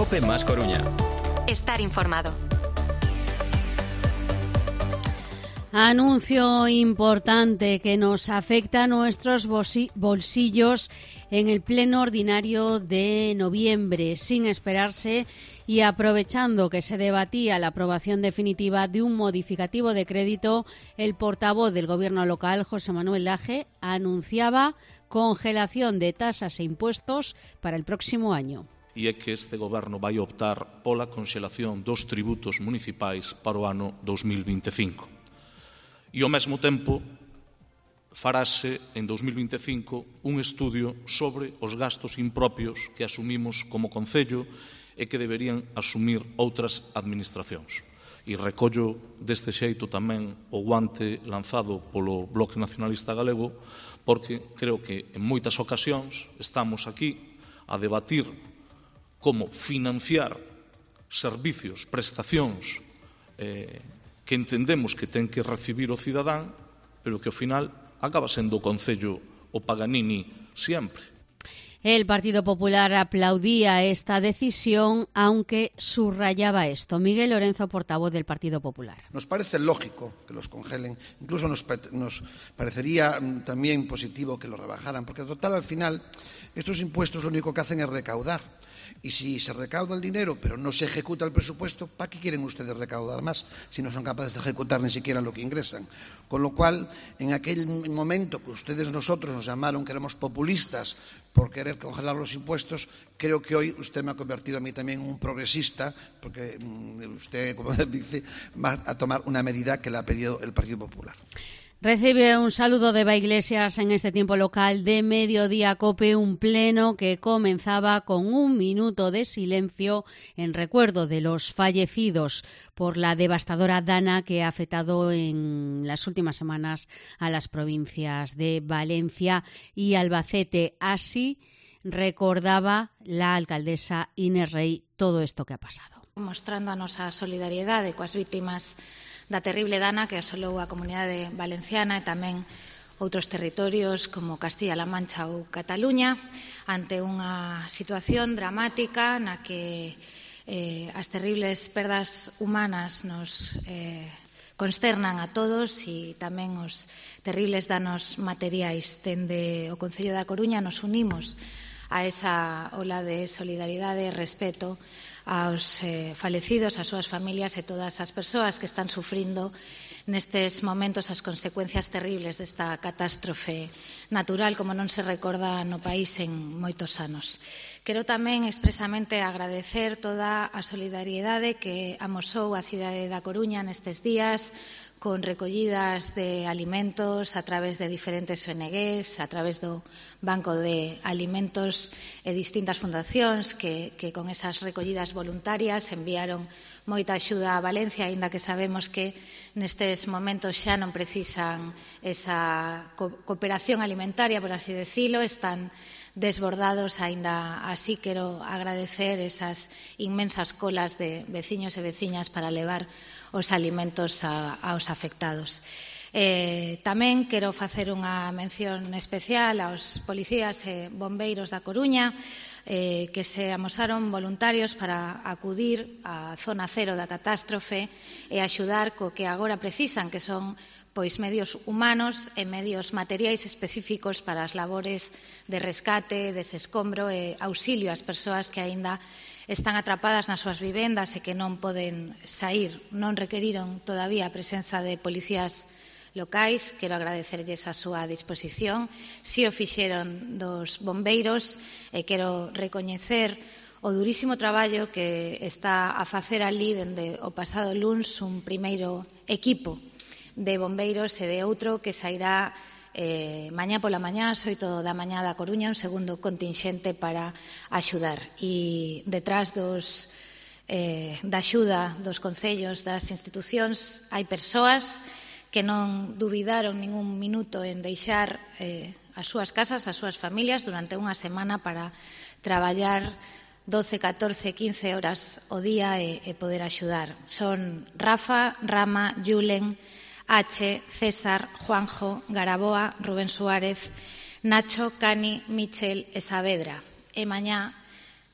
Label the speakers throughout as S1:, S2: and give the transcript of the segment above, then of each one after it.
S1: COPE más Coruña.
S2: Estar informado.
S3: Anuncio importante que nos afecta a nuestros bolsillos en el pleno ordinario de noviembre, sin esperarse y aprovechando que se debatía la aprobación definitiva de un modificativo de crédito, el portavoz del Gobierno local, José Manuel Laje, anunciaba congelación de tasas e impuestos para el próximo año.
S4: E é que este Goberno vai optar pola conxelación dos tributos municipais para o ano 2025. E ao mesmo tempo farase en 2025 un estudio sobre os gastos impropios que asumimos como Concello e que deberían asumir outras administracións. E recollo deste xeito tamén o guante lanzado polo Bloque Nacionalista Galego, porque creo que en moitas ocasións estamos aquí a debatir como financiar servicios, prestacións que entendemos que ten que recibir o cidadán, pero que ao final acaba sendo o Concello o Paganini sempre.
S3: El Partido Popular aplaudía esta decisión, aunque subrayaba esto. Miguel Lorenzo, portavoz del Partido Popular.
S5: Nos parece lógico que los congelen, incluso nos parecería también positivo que lo rebajaran, porque total, al final, estos impuestos lo único que hacen es recaudar. Y si se recauda el dinero, pero no se ejecuta el presupuesto, ¿para qué quieren ustedes recaudar más si no son capaces de ejecutar ni siquiera lo que ingresan? Con lo cual, en aquel momento que nosotros nos llamaron que éramos populistas por querer congelar los impuestos, creo que hoy usted me ha convertido a mí también en un progresista, porque usted, como dice, va a tomar una medida que le ha pedido el Partido Popular.
S3: Recibe un saludo de Eva Iglesias en este tiempo local de Mediodía COPE, un pleno que comenzaba con un minuto de silencio en recuerdo de los fallecidos por la devastadora dana que ha afectado en las últimas semanas a las provincias de Valencia y Albacete. Así recordaba la alcaldesa Inés Rey todo esto que ha pasado.
S6: Mostrando a nosa solidariedade coas vítimas da terrible dana que asolou a comunidade valenciana e tamén outros territorios como Castilla-La Mancha ou Cataluña, ante unha situación dramática na que as terribles perdas humanas nos consternan a todos e tamén os terribles danos materiais. Dende o Concello da Coruña nos unimos a esa ola de solidaridade e respeto aos falecidos, ás súas familias e todas as persoas que están sufrindo nestes momentos as consecuencias terribles desta catástrofe natural como non se recorda no país en moitos anos. Quero tamén expresamente agradecer toda a solidariedade que amosou a cidade da Coruña nestes días con recollidas de alimentos a través de diferentes ONGs, a través do Banco de Alimentos e distintas fundacións que con esas recollidas voluntarias enviaron moita axuda a Valencia, aínda que sabemos que nestes momentos xa non precisan esa cooperación alimentaria, por así decirlo, están desbordados. Aínda así quero agradecer esas inmensas colas de veciños e veciñas para levar os alimentos aos afectados. Tamén quero facer unha mención especial aos policías e bombeiros da Coruña que se amosaron voluntarios para acudir á zona cero da catástrofe e axudar co que agora precisan, que son medios humanos e medios materiais específicos para as labores de rescate, desescombro e auxilio ás persoas que aínda están atrapadas nas súas vivendas e que non poden saír. Non requeriron todavía a presenza de policías locais. Quero agradecerlles a súa disposición. Si o fixeron dos bombeiros e quero recoñecer o durísimo traballo que está a facer ali dende o pasado luns un primeiro equipo de bombeiros e de outro que sairá mañá pola mañá, ás 8 da mañá da Coruña, un segundo contingente para axudar. E detrás da axuda dos concellos, das institucións, hai persoas que non dubidaron ningún minuto en deixar as súas casas, as súas familias durante unha semana para traballar 12, 14, 15 horas o día e poder axudar. Son Rafa, Rama, Yulen, H, César, Juanjo, Garaboa, Rubén Suárez, Nacho, Cani, Michel e Saavedra. E mañá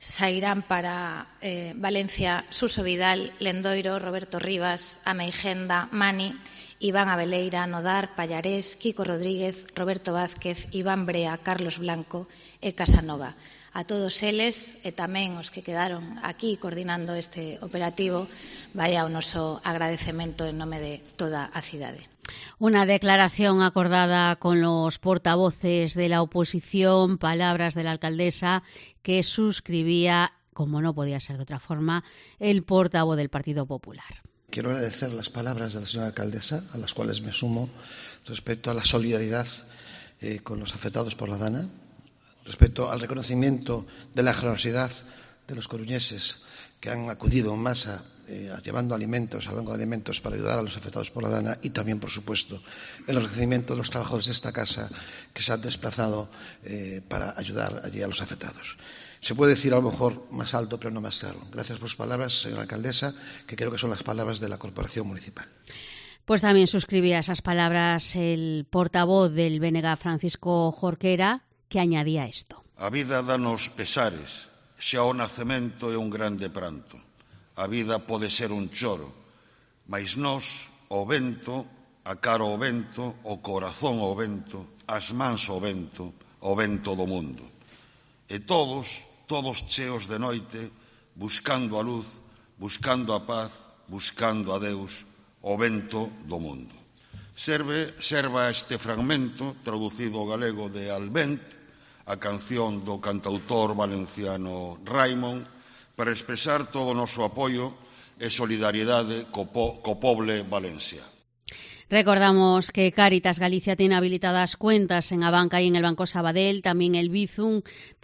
S6: sairán para Valencia Suso Vidal, Lendoiro, Roberto Rivas, Ameigenda, Mani, Iván Abeleira, Nodar, Pallarés, Kiko Rodríguez, Roberto Vázquez, Iván Brea, Carlos Blanco e Casanova. A todos eles e tamén os que quedaron aquí coordinando este operativo, vaya o noso agradecemento en nome de toda a cidade.
S3: Una declaración acordada con los portavoces de la oposición, palabras de la alcaldesa que suscribía, como no podía ser de otra forma, el portavoz del Partido Popular.
S5: Quiero agradecer las palabras de la señora alcaldesa, a las cuales me sumo, respecto a la solidaridad con los afectados por la DANA, respecto al reconocimiento de la generosidad de los coruñeses que han acudido en masa llevando alimentos, al banco de alimentos para ayudar a los afectados por la DANA, y también, por supuesto, el reconocimiento de los trabajadores de esta casa que se han desplazado para ayudar allí a los afectados. Se puede decir a lo mejor más alto, pero no más claro. Gracias por sus palabras, señora alcaldesa, que creo que son las palabras de la Corporación Municipal.
S3: Pues también suscribía esas palabras el portavoz del BNG, Francisco Jorquera, que añadía esto.
S1: A vida danos pesares, xa o nacemento é un grande pranto. A vida pode ser un choro, mais nós, o vento, a cara ao vento, o corazón ao vento, as mans ao vento do mundo. E todos cheos de noite, buscando a luz, buscando a paz, buscando a Deus, o vento do mundo. Serva este fragmento, traducido ao galego de Albent, a canción do cantautor valenciano Raimon, para expresar todo o noso apoio e solidariedade co poble Valencia.
S3: Recordamos que Cáritas Galicia tiene habilitadas cuentas en Abanca y en el Banco Sabadell, también el Bizum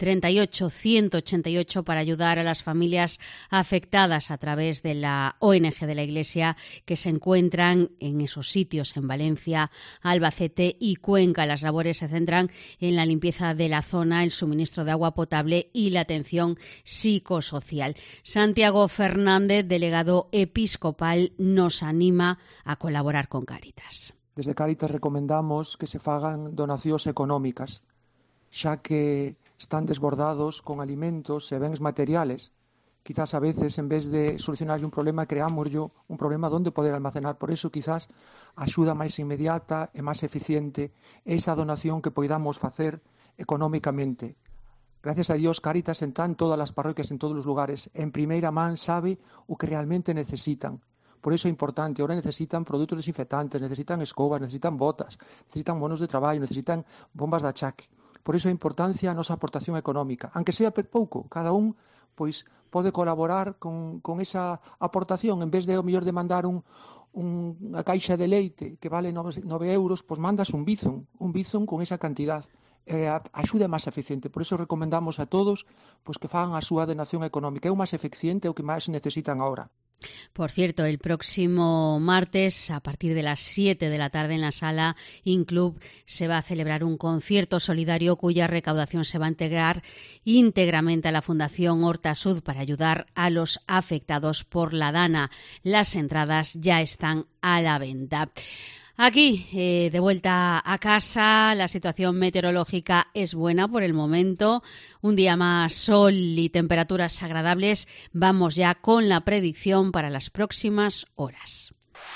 S3: 38188 para ayudar a las familias afectadas a través de la ONG de la Iglesia que se encuentran en esos sitios en Valencia, Albacete y Cuenca. Las labores se centran en la limpieza de la zona, el suministro de agua potable y la atención psicosocial. Santiago Fernández, delegado episcopal, nos anima a colaborar con Cáritas.
S7: Desde Cáritas recomendamos que se fagan donacións económicas, xa que están desbordados con alimentos e bens materiales. Quizás a veces, en vez de solucionar un problema, creamos un problema donde poder almacenar. Por eso, quizás, a axuda máis inmediata e máis eficiente é esa donación que poidamos facer económicamente. Gracias a Dios, Cáritas está en todas as parroquias, en todos os lugares. En primeira man sabe o que realmente necesitan. Por eso é importante. Ahora necesitan produtos desinfectantes, necesitan escobas, necesitan botas, necesitan bonos de traballo, necesitan bombas de achaque. Por eso a importancia a nosa aportación económica. Aunque sea pouco, cada un pois pode colaborar con esa aportación. En vez de, o mellor, de mandar unha caixa de leite que vale 9 euros, pois mandas un bizum con esa cantidad. A axuda é máis eficiente. Por eso recomendamos a todos pois que fagan a súa donación económica. É o máis eficiente, o que máis necesitan agora.
S3: Por cierto, el próximo martes, a partir de las 7 de la tarde en la sala Inclub, se va a celebrar un concierto solidario cuya recaudación se va a integrar íntegramente a la Fundación Horta Sud para ayudar a los afectados por la DANA. Las entradas ya están a la venta. Aquí, de vuelta a casa, la situación meteorológica es buena por el momento. Un día más, sol y temperaturas agradables. Vamos ya con la predicción para las próximas horas.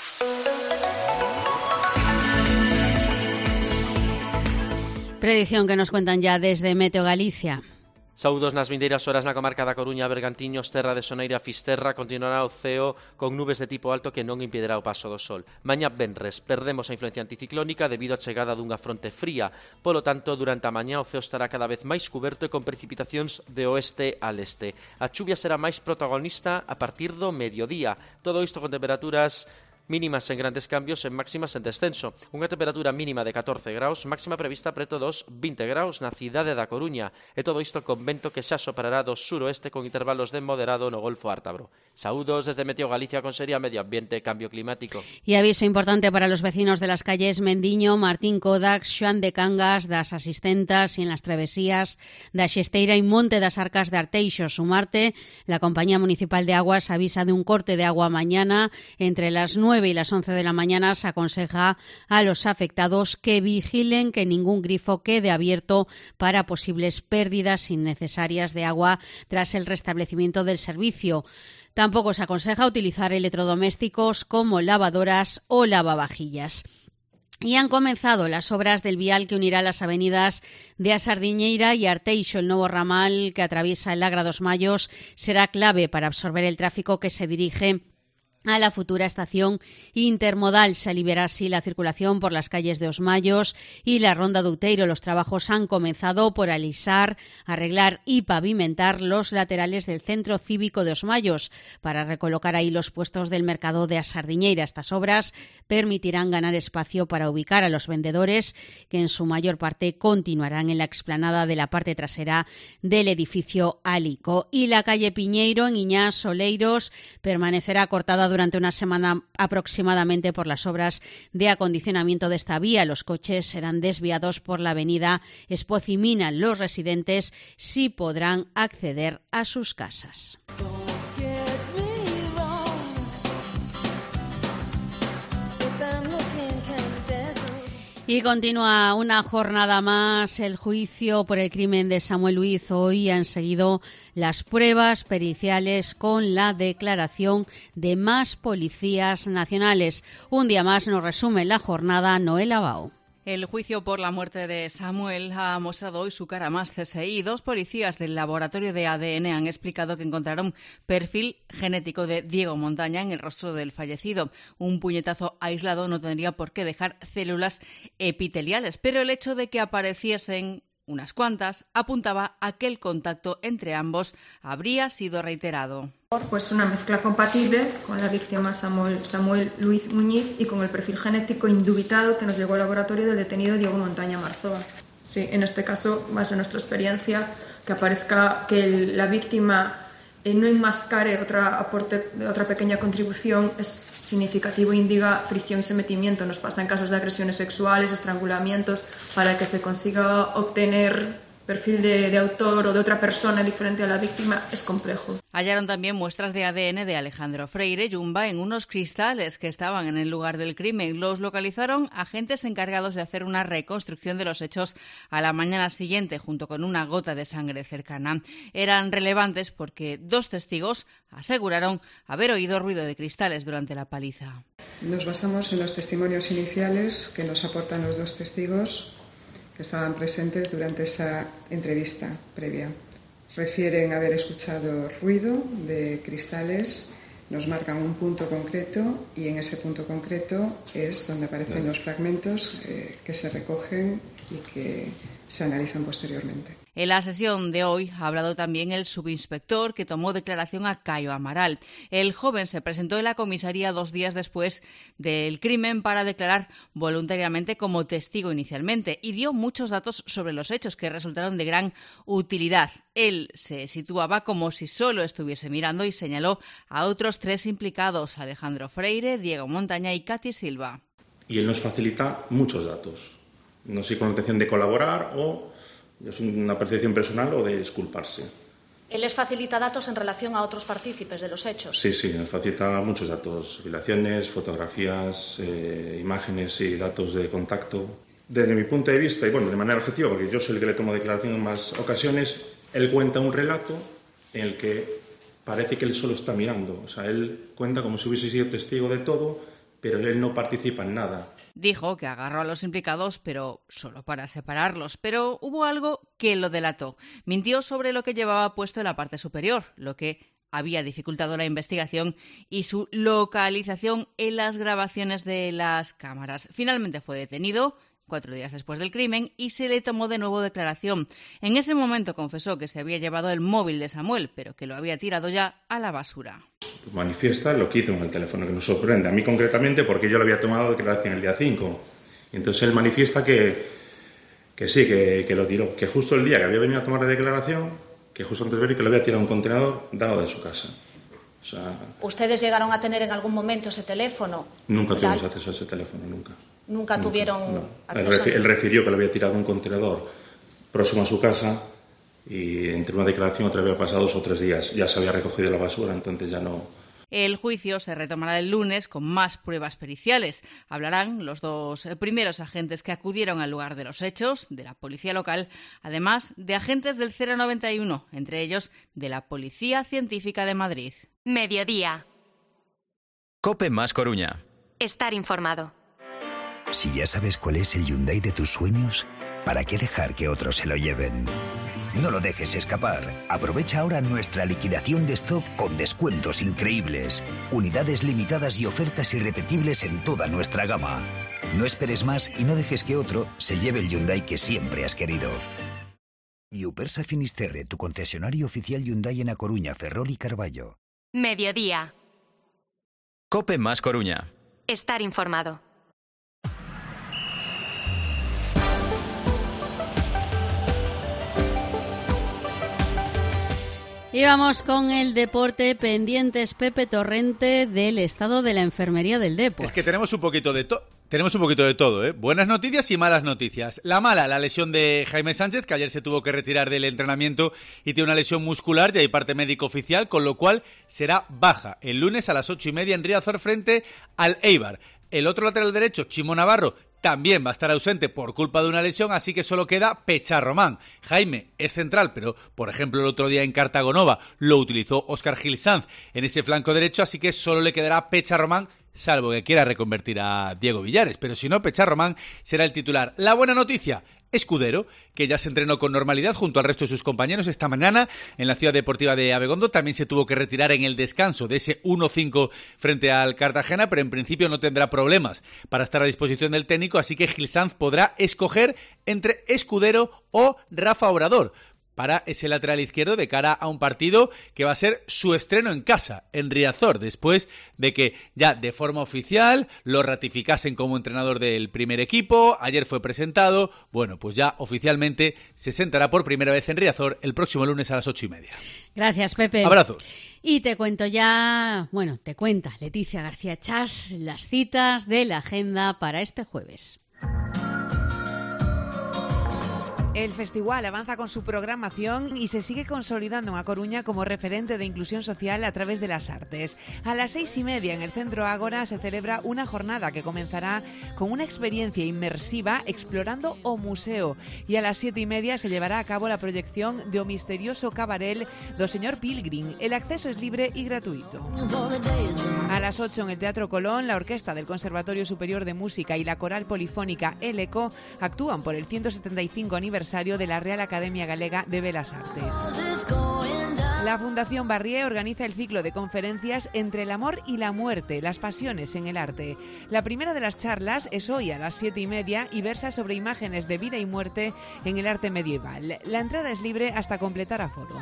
S3: Predicción que nos cuentan ya desde Meteo Galicia.
S8: Saúdos nas vindeiras horas na comarca da Coruña, Bergantiños, Terra de Soneira, Fisterra. Continuará o ceo con nubes de tipo alto que non impedirá o paso do sol. Mañá venres perdemos a influencia anticiclónica debido á chegada dunha fronte fría. Polo tanto, durante a mañá o ceo estará cada vez máis cuberto e con precipitacións de oeste a leste. A chuvia será máis protagonista a partir do mediodía. Todo isto con temperaturas mínimas en grandes cambios e máximas en descenso. Unha temperatura mínima de 14 graus, máxima prevista preto dos 20 graus na cidade da Coruña. E todo isto con vento que xa soprará do suroeste con intervalos de moderado no Golfo Ártabro. Saúdos desde Meteo Galicia con Seria Medio Ambiente e Cambio Climático.
S3: Y aviso importante para los vecinos de las calles Mendiño, Martín Kodax, Xoán de Cangas, das Asistentas y en las travesías da Xesteira y Monte das Arcas de Arteixo. Sumarte, la Compañía Municipal de Aguas avisa de un corte de agua mañana entre las 9 9 y las 11 de la mañana se aconseja a los afectados que vigilen que ningún grifo quede abierto para posibles pérdidas innecesarias de agua tras el restablecimiento del servicio. Tampoco se aconseja utilizar electrodomésticos como lavadoras o lavavajillas. Y han comenzado las obras del vial que unirá las avenidas de A Sardiñeira y Arteixo. El nuevo ramal que atraviesa el Agra dos Mayos será clave para absorber el tráfico que se dirige a la futura estación intermodal. Se aliviará así la circulación por las calles de Os Mayos y la Ronda de Outeiro. Los trabajos han comenzado por alisar, arreglar y pavimentar los laterales del centro cívico de Os Mayos para recolocar ahí los puestos del mercado de A Sardiñeira. Estas obras permitirán ganar espacio para ubicar a los vendedores, que en su mayor parte continuarán en la explanada de la parte trasera del edificio Alico. Y la calle Piñeiro en Iñás Oleiros permanecerá cortada durante una semana aproximadamente por las obras de acondicionamiento de esta vía. Los coches serán desviados por la avenida Espozimina. Los residentes sí podrán acceder a sus casas. Y continúa una jornada más el juicio por el crimen de Samuel Luiz. Hoy han seguido las pruebas periciales con la declaración de más policías nacionales. Un día más nos resume la jornada Noela Bao.
S9: El juicio por la muerte de Samuel ha mostrado hoy su cara más CSI. 2 policías del laboratorio de ADN han explicado que encontraron perfil genético de Diego Montaña en el rostro del fallecido. Un puñetazo aislado no tendría por qué dejar células epiteliales, pero el hecho de que apareciesen unas cuantas apuntaba a que el contacto entre ambos habría sido reiterado.
S10: Pues una mezcla compatible con la víctima Samuel Luiz Muñiz y con el perfil genético indubitado que nos llegó al laboratorio del detenido Diego Montaña Marzoa. Sí, en este caso, más en nuestra experiencia, que aparezca que la víctima no enmascare otra pequeña contribución es significativo e indica fricción y sometimiento. Nos pasa en casos de agresiones sexuales, estrangulamientos, para que se consiga obtener perfil de autor o de otra persona diferente a la víctima es complejo.
S9: Hallaron también muestras de ADN de Alejandro Freire Yumba en unos cristales que estaban en el lugar del crimen. Los localizaron agentes encargados de hacer una reconstrucción de los hechos a la mañana siguiente, junto con una gota de sangre cercana. Eran relevantes porque 2 testigos aseguraron haber oído ruido de cristales durante la paliza.
S11: Nos basamos en los testimonios iniciales que nos aportan los 2 testigos que estaban presentes durante esa entrevista previa. Refieren haber escuchado ruido de cristales, nos marcan un punto concreto y en ese punto concreto es donde aparecen los fragmentos que se recogen y que se analizan posteriormente.
S9: En la sesión de hoy ha hablado también el subinspector que tomó declaración a Cayo Amaral. El joven se presentó en la comisaría 2 días después del crimen para declarar voluntariamente como testigo inicialmente y dio muchos datos sobre los hechos que resultaron de gran utilidad. Él se situaba como si solo estuviese mirando y señaló a otros 3 implicados, Alejandro Freire, Diego Montaña y Katy Silva.
S12: Y él nos facilita muchos datos, no sé con la intención de colaborar o es una percepción personal o de disculparse.
S13: ¿Él les facilita datos en relación a otros partícipes de los hechos?
S12: Sí, nos facilita muchos datos, filmaciones, fotografías, imágenes y datos de contacto. Desde mi punto de vista, y bueno, de manera objetiva, porque yo soy el que le tomo declaración en más ocasiones, él cuenta un relato en el que parece que él solo está mirando. O sea, él cuenta como si hubiese sido testigo de todo, pero él no participa en nada.
S9: Dijo que agarró a los implicados, pero solo para separarlos. Pero hubo algo que lo delató. Mintió sobre lo que llevaba puesto en la parte superior, lo que había dificultado la investigación y su localización en las grabaciones de las cámaras. Finalmente fue detenido 4 días después del crimen y se le tomó de nuevo declaración. En ese momento confesó que se había llevado el móvil de Samuel, pero que lo había tirado ya a la basura.
S12: Manifiesta lo que hizo en el teléfono, que nos sorprende. A mí concretamente porque yo le había tomado declaración el día 5. Y entonces él manifiesta que sí, que lo tiró. Que justo el día que había venido a tomar la declaración, que justo antes de venir, que lo había tirado a un contenedor dado de su casa. O sea,
S13: ¿ustedes llegaron a tener en algún momento ese teléfono?
S12: Nunca tuvimos acceso a ese teléfono, nunca.
S13: ¿Nunca tuvieron
S12: no.
S13: acceso?
S12: Él refirió que lo había tirado a un contenedor próximo a su casa y entre una declaración y otra había pasado 2 o 3 días. Ya se había recogido la basura, entonces ya no
S9: El juicio se retomará el lunes con más pruebas periciales. Hablarán los dos primeros agentes que acudieron al lugar de los hechos, de la policía local, además de agentes del 091, entre ellos de la Policía Científica de Madrid.
S2: Mediodía.
S14: COPE más Coruña.
S2: Estar informado.
S15: Si ya sabes cuál es el Hyundai de tus sueños, ¿para qué dejar que otros se lo lleven? No lo dejes escapar. Aprovecha ahora nuestra liquidación de stock con descuentos increíbles, unidades limitadas y ofertas irrepetibles en toda nuestra gama. No esperes más y no dejes que otro se lleve el Hyundai que siempre has querido. Iupersa Finisterre, tu concesionario oficial Hyundai en A Coruña, Ferrol y Carballo.
S2: Mediodía.
S14: COPE más Coruña.
S2: Estar informado.
S3: Y vamos con el deporte, pendientes Pepe Torrente del estado de la enfermería del Depor.
S16: Es que tenemos un poquito de todo, ¿eh? Buenas noticias y malas noticias. La mala, la lesión de Jaime Sánchez, que ayer se tuvo que retirar del entrenamiento y tiene una lesión muscular, ya hay parte médico oficial, con lo cual será baja el lunes a las 8:30 en Riazor frente al Eibar. El otro lateral derecho, Chimo Navarro, también va a estar ausente por culpa de una lesión, así que solo queda Pecharromán. Jaime es central, pero por ejemplo el otro día en Cartagonova lo utilizó Óscar Gil Sanz en ese flanco derecho, así que solo le quedará Pecharromán, salvo que quiera reconvertir a Diego Villares, pero si no, Pecharromán será el titular. La buena noticia, Escudero, que ya se entrenó con normalidad junto al resto de sus compañeros esta mañana en la Ciudad Deportiva de Abegondo. También se tuvo que retirar en el descanso de ese 1-5 frente al Cartagena, pero en principio no tendrá problemas para estar a disposición del técnico, así que Gil Sanz podrá escoger entre Escudero o Rafa Obrador para ese lateral izquierdo de cara a un partido que va a ser su estreno en casa, en Riazor, después de que ya de forma oficial lo ratificasen como entrenador del primer equipo. Ayer fue presentado, bueno, pues ya oficialmente se sentará por primera vez en Riazor el próximo lunes a las 8:30.
S3: Gracias, Pepe.
S16: Abrazos.
S3: Y te cuento ya, te cuenta Leticia García Chas las citas de la agenda para este jueves.
S17: El festival avanza con su programación y se sigue consolidando en A Coruña como referente de inclusión social a través de las artes. A las 6:30 en el Centro Ágora se celebra una jornada que comenzará con una experiencia inmersiva explorando o museo, y a las 7:30 se llevará a cabo la proyección de O Misterioso Cabarel do Señor Pilgrim. El acceso es libre y gratuito. A las 8 en el Teatro Colón, la Orquesta del Conservatorio Superior de Música y la Coral Polifónica El Eco actúan por el 175 aniversario de la Real Academia Galega de Belas Artes. La Fundación Barrié organiza el ciclo de conferencias Entre el amor y la muerte, las pasiones en el arte. La primera de las charlas es hoy a las 7:30 y versa sobre imágenes de vida y muerte en el arte medieval. La entrada es libre hasta completar aforo.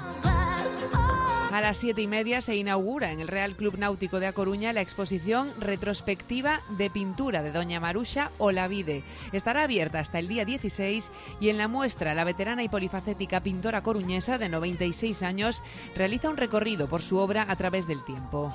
S17: A las 7:30 se inaugura en el Real Club Náutico de A Coruña la exposición retrospectiva de pintura de Doña Maruxa Olavide. Estará abierta hasta el día 16 y en la muestra la veterana y polifacética pintora coruñesa de 96 años realiza un recorrido por su obra a través del tiempo.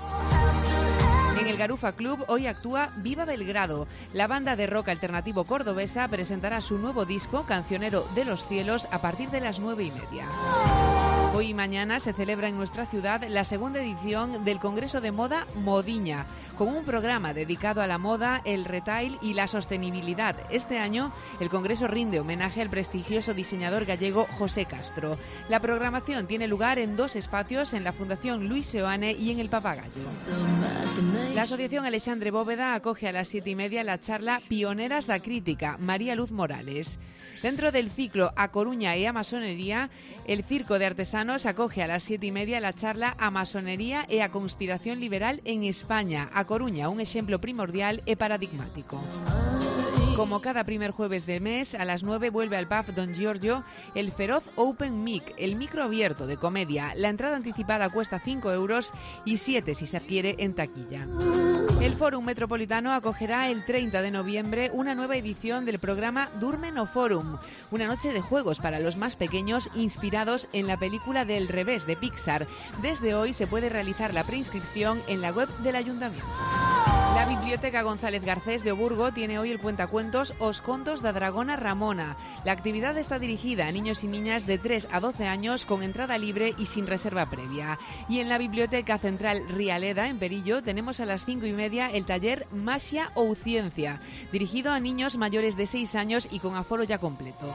S17: En el Garufa Club hoy actúa Viva Belgrado. La banda de rock alternativo cordobesa presentará su nuevo disco Cancionero de los Cielos a partir de las 9:30. Hoy y mañana se celebra en nuestra ciudad la segunda edición del Congreso de Moda Modiña, con un programa dedicado a la moda, el retail y la sostenibilidad. Este año el Congreso rinde homenaje al prestigioso diseñador gallego José Castro. La programación tiene lugar en 2 espacios, en la Fundación Luis Seoane y en el Papagayo. La Asociación Alexandre Bóveda acoge a las 7:30 la charla Pioneras da Crítica, María Luz Morales. Dentro del ciclo A Coruña e a Masonería, el Circo de Artesanos acoge a las 7:30 la charla A Masonería e a Conspiración Liberal en España. A Coruña, un exemplo primordial e paradigmático. Como cada primer jueves de mes, a las 9 vuelve al pub Don Giorgio el Feroz Open Mic, el micro abierto de comedia. La entrada anticipada cuesta 5 euros y 7 si se adquiere en taquilla. El Fórum Metropolitano acogerá el 30 de noviembre una nueva edición del programa Durme no Fórum, una noche de juegos para los más pequeños inspirados en la película del revés de Pixar. Desde hoy se puede realizar la preinscripción en la web del Ayuntamiento. La Biblioteca González Garcés de Oburgo tiene hoy el cuentacuentos Os Contos da Dragona Ramona. La actividad está dirigida a niños y niñas de 3 a 12 años con entrada libre y sin reserva previa. Y en la Biblioteca Central Rialeda, en Perillo, tenemos a las 5:30 el taller Maxia ou Ciencia, dirigido a niños mayores de 6 años y con aforo ya completo.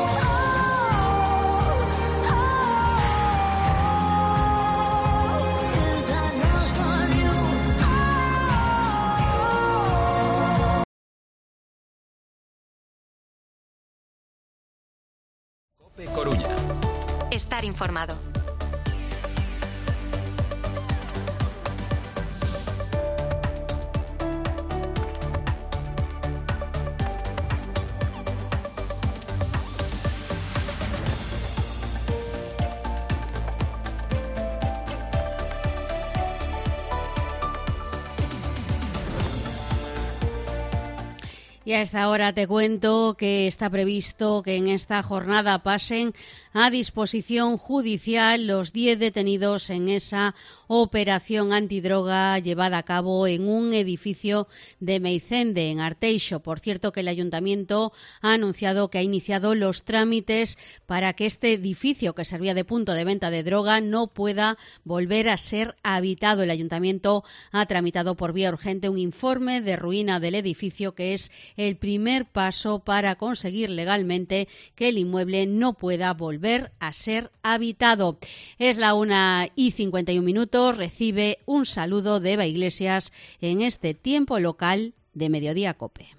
S14: Coruña.
S2: Estar informado.
S3: Y a esta hora te cuento que está previsto que en esta jornada pasen a disposición judicial los 10 detenidos en esa operación antidroga llevada a cabo en un edificio de Meicende, en Arteixo. Por cierto, que el Ayuntamiento ha anunciado que ha iniciado los trámites para que este edificio, que servía de punto de venta de droga, no pueda volver a ser habitado. El Ayuntamiento ha tramitado por vía urgente un informe de ruina del edificio, que es el primer paso para conseguir legalmente que el inmueble no pueda volver a ser habitado. Es la 1:51. Recibe un saludo de Eva Iglesias en este tiempo local de Mediodía Cope.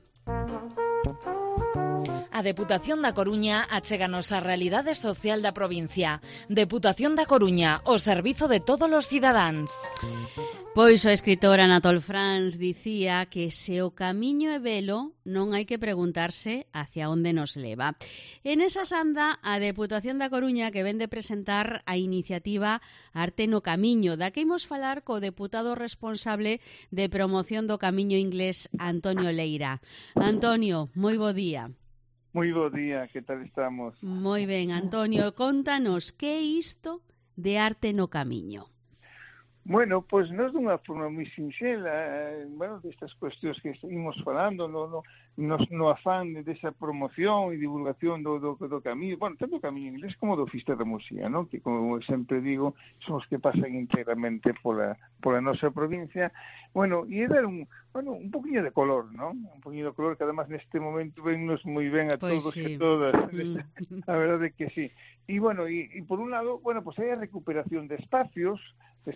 S18: A Deputación da Coruña achéganos a realidade social da provincia. Deputación da Coruña, o servizo de todos os cidadáns.
S3: Pois o escritor Anatole France dicía que se o camiño é velo, non hai que preguntarse hacia onde nos leva. En esa anda a Deputación da Coruña, que vende presentar a iniciativa Arte no Camiño, da que imos falar co deputado responsable de promoción do Camiño Inglés, Antonio Leira. Antonio, moi bo día.
S19: Moi bo día, que tal estamos?
S3: Moi ben, Antonio, contanos que é isto de Arte no Camiño.
S19: Bueno, pois nós dunha forma moi sinxela, destas cuestións que imos falando, no afán desa promoción e divulgación do camiño, tanto do camiño inglés como do Fisterra da Muxía, non? Que, como sempre digo, son os que pasan integramente pola nosa provincia. E dar un poquinho de color, non? Un poquinho de color que, además, neste momento vennos moi ben a todos e todas. A verdade que sí. E por un lado, hai a recuperación de espacios que,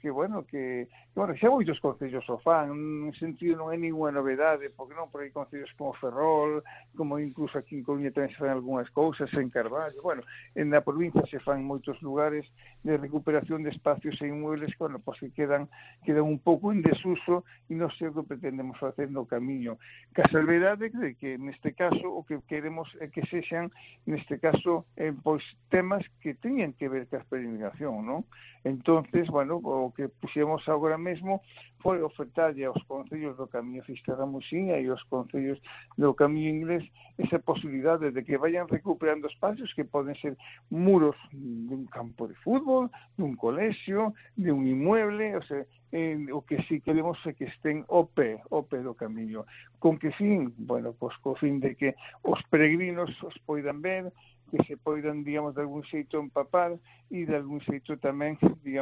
S19: xa moitos concellos o fan, en sentido non é ninguna novedade, porque non, por aí concellos como Ferrol, como incluso aquí en Coruña tamén se fan algunhas cousas, en Carballo, en na provincia se fan moitos lugares de recuperación de espacios e inmuebles que quedan un pouco en desuso e non sei o que pretendemos facer no camiño. Que a salvedade de que neste caso o que queremos é que sexan, neste caso, temas que teñen que ver ca peregrinación, non? Entonces, o que puxemos agora mesmo foi ofertarlle aos concellos do Camiño Fisterra da Muxía e aos concellos do Camiño Inglés esa posibilidade de que vayan recuperando espacios que poden ser muros dun campo de fútbol, dun colexio, de un inmueble, o que si queremos é que estén ao pé do camiño. Con que fin? Co fin de que os peregrinos os poidan ver, que se poidan, de algún xeito empapar e de algún xeito tamén,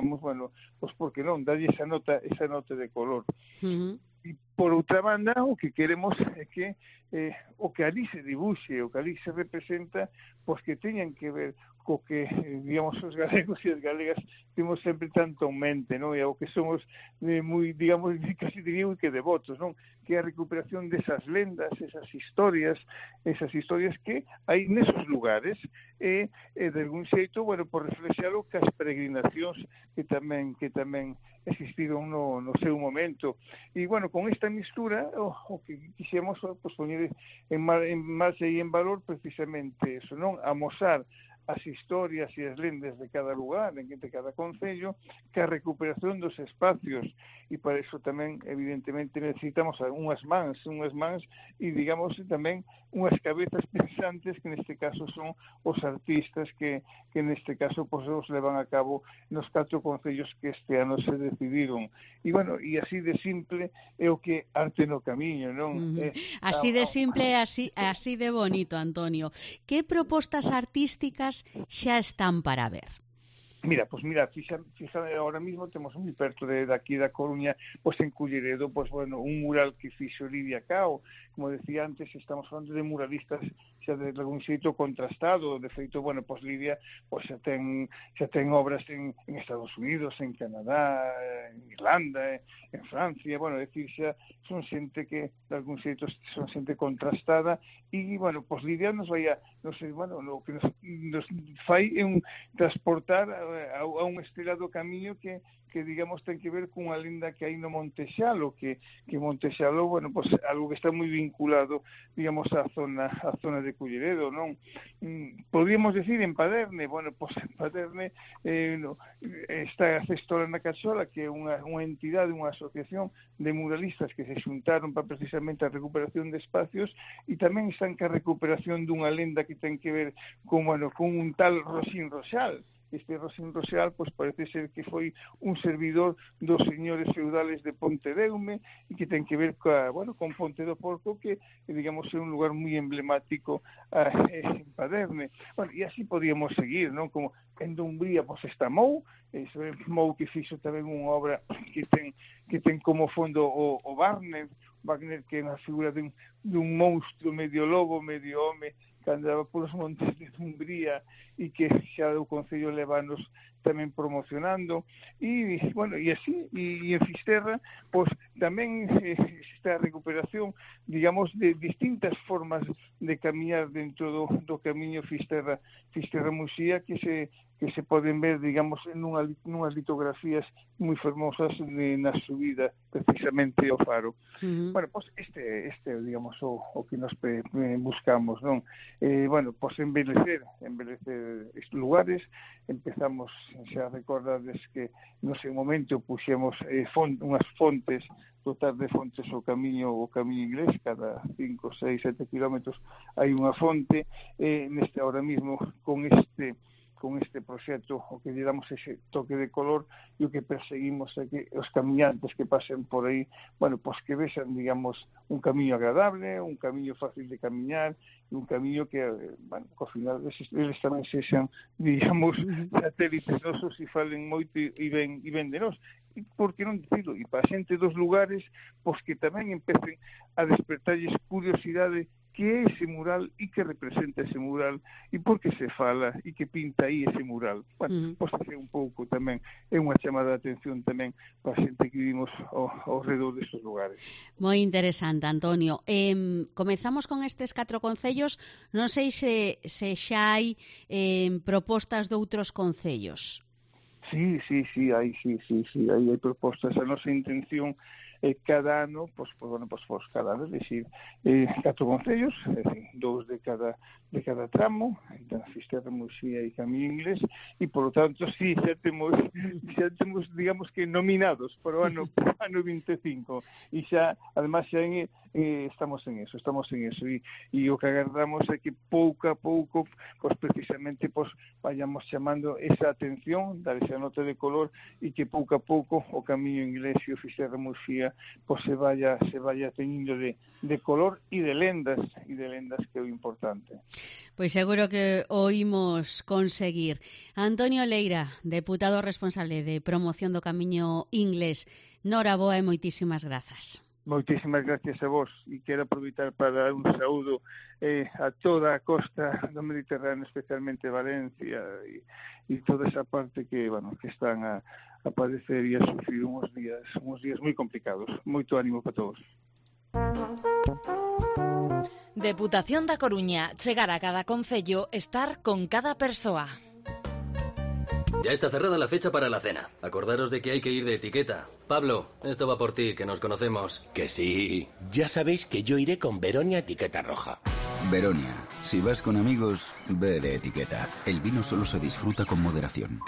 S19: por que non, darlle esa nota de color. E, por outra banda, o que queremos é que o que ali se dibuxe, o que ali se representa, que teñan que ver co que, os galegos e as galegas temos sempre tanto en mente, non? E o que somos moi, casi diría que devotos, non? Que é a recuperación desas lendas, esas historias que hai nesos lugares e de algún xeito, por reflexalo cas peregrinacións que tamén existiron no seu momento. E, con esta mistura, o que quixemos poñer en marcha e en valor precisamente eso, non? Amosar as historias e as lendas de cada lugar, de cada concello, que a recuperación dos espacios, e para iso tamén, evidentemente, necesitamos unhas mans e, digamos, tamén unhas cabezas pensantes que neste caso son os artistas que neste caso pues, os levan a cabo nos 4 concellos que este ano se decidiron. E, bueno, e así de simple é o que Arte no Camiño, non?
S3: Así de simple, así de bonito, Antonio. Que propostas artísticas xa están para ver?
S19: Mira, fixa, ahora mismo temos moi perto de aquí da Coruña, pois en Culleredo, pois bueno, un mural que fixo Lidia Cao, como decía antes, estamos falando de muralistas xa de algún xeito contrastado, de feito, bueno, pois Lidia pois xa ten obras en Estados Unidos, en Canadá, en Irlanda, en Francia, bueno, decir, xa son xente que de algún xeito son xente contrastada e, bueno, pois Lidia nos vai o que nos fai é un transportar a un estelado camiño que digamos ten que ver cunha lenda que hai no Montexalo, que Montexalo, bueno, pues algo que está moi vinculado, digamos, á zona de Culleredo, non? Podríamos decir en Paderne, bueno, pues en Paderne está a Cestola na Cachola, que é unha entidade, unha asociación de muralistas que se xuntaron para precisamente a recuperación de espacios e tamén están ca recuperación dunha lenda que ten que ver con un tal Rosín Roxal. Este Rosín Roxal, pois parece ser que foi un servidor dos señores feudales de Pontedeume e que ten que ver con Ponte do Porco, que, digamos, é un lugar moi emblemático en Paderne. Bueno, e así podíamos seguir, non? Como en Dumbría, pois está Mou que fixo tamén unha obra que ten como fondo o Wagner, que é unha figura dun monstro medio lobo, medio home, que andaba polos montes de Dumbría e que xa o Concello levanos tamén promocionando e, bueno, e así, e en Fisterra pois tamén está a recuperación, digamos, de distintas formas de camiñar dentro do camiño Fisterra-Muxía que se poden ver, digamos, nunhas litografías moi fermosas na subida precisamente ao Faro. Bueno, pois este digamos, o que nos buscamos, non? Bueno, pois embellecer estes lugares. Empezamos, xa recordades que no seu momento puxemos unhas fontes, dotar de fontes o camiño inglés, cada 5, 6, 7 kilómetros hai unha fonte, neste ahora mismo con este proxecto o que lle damos ese toque de color e o que perseguimos é que os camiñantes que pasen por aí, bueno, pois que vexan, digamos, un camiño agradable, un camiño fácil de camiñar, un camiño que, bueno, ao final eles tamén sexan, digamos, satélites nosos e falen moito e ben de nós. E por que non dicilo? E para a xente dos lugares, pois que tamén empecen a despertarlles curiosidade que é ese mural e que representa ese mural e por que se fala e que pinta aí ese mural. Bueno, pois hacer un pouco tamén, é unha chamada de atención tamén para a xente que vivimos ao redor destes lugares.
S3: Moi interesante, Antonio. Comezamos con estes 4 concellos, non sei se xa hai propostas de outros concellos.
S19: Sí, hai propostas. A nosa intención cada ano, pois cada ano, decir, 4 concellos, 2 de cada tramo, entre Fisterra, Muxía e Camiño Inglés, e, por lo tanto, sí, xa temos, digamos que, nominados para o ano 25, e xa, además, xa estamos en eso, e o que agardamos é que pouco a pouco, pois precisamente, pois vayamos chamando esa atención, dar esa nota de color, e que pouco a pouco o Camiño Inglés e o Fisterra, Muxía, pois se vaya teñindo de color e de lendas que é o importante.
S3: Pois seguro que o imos conseguir. Antonio Leira, deputado responsable de promoción do Camiño Inglés, noraboa e moitísimas grazas.
S19: Moitísimas gracias a vos e quero aproveitar para dar un saúdo a toda a costa do Mediterráneo, especialmente Valencia e toda esa parte que, bueno, que están a padecer e a sufrir uns días moi complicados. Moito ánimo para todos.
S18: Deputación da Coruña, chegar a cada concello, estar con cada persoa.
S20: Ya está cerrada la fecha para la cena. Acordaros de que hay que ir de etiqueta. Pablo, esto va por ti, que nos conocemos.
S21: Que sí. Ya sabéis que yo iré con Veronia etiqueta roja. Veronia. Si vas con amigos, ve de etiqueta. El vino solo se disfruta con moderación.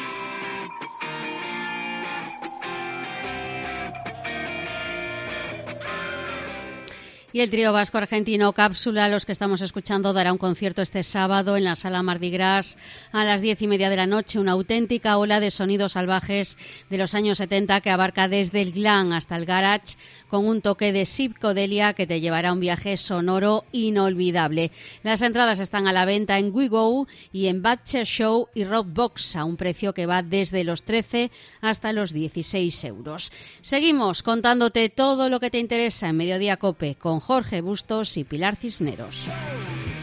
S3: Y el trío vasco-argentino Cápsula, los que estamos escuchando, dará un concierto este sábado en la Sala Mardi Gras a las 10:30 de la noche. Una auténtica ola de sonidos salvajes de los años 70 que abarca desde el glam hasta el garage, con un toque de psicodelia que te llevará a un viaje sonoro inolvidable. Las entradas están a la venta en WeGo y en Butcher Show y Rockbox a un precio que va desde los 13 hasta los 16 euros. Seguimos contándote todo lo que te interesa en Mediodía COPE con Jorge Bustos y Pilar Cisneros.